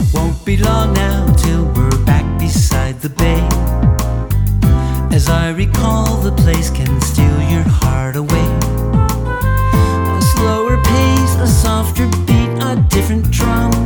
Won't be long now till we're back beside the bay. As I recall, the place can steal your heart away. A slower pace, a softer beat, a different drum.